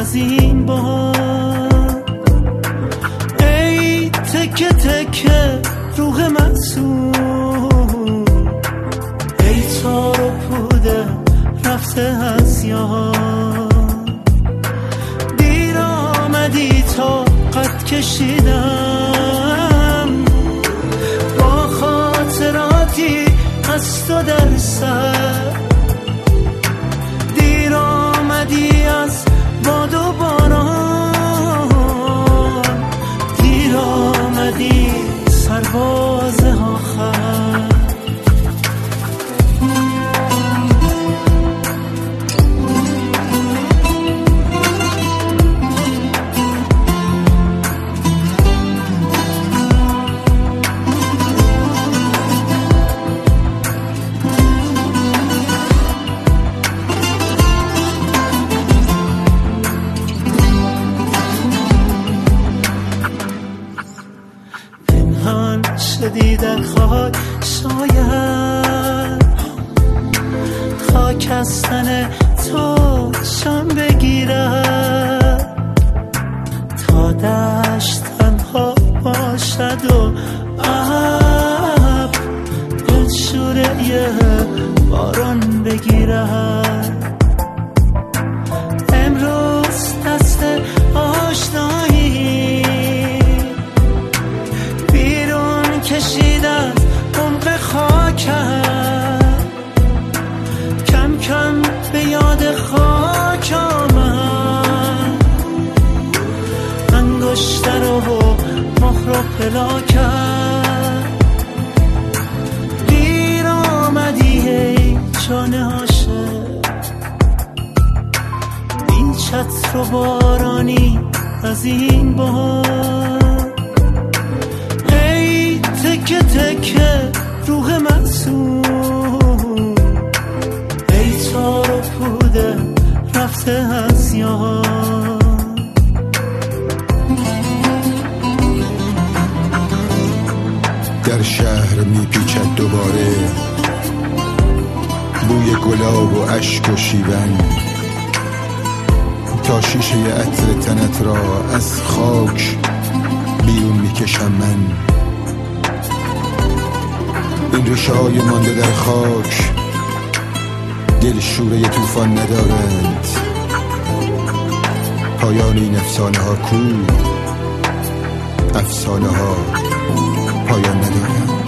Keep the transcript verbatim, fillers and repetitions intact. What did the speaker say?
از این بار. ای تکه تکه روح معصوم، ای تار و پوده رفته از یاد. دیر آمدی تا قد کشیدم با خاطراتی از تو در سر. دیر آمدی از باد و باران، دیر آمدی سرباز آخر. شدی در خاک شاید خاک از تن تو شم بگیرد تا دشت تنها باشد و ابر دلشوره باران بگیرد. امروز دست آشنایی کشید از عمق خاکم، کم کم به یاد خاک آمد. انگشتر و مهر و پلاکم. دیر آمدی ای جان عاشق، این چتر و بارانی از این بار. تکه تکه روح معصوم، ای تار و پوده رفته از یاد. در شهر میپیچد دوباره بوی گلاب و اشک و شیون، تا شیشه عطر تنت را از خاک بیرون میکشم من. این ریشه های مانده در خاک دل شوره طوفان ندارند. پایان این افسانه ها کو؟ افسانه ها پایان ندارند.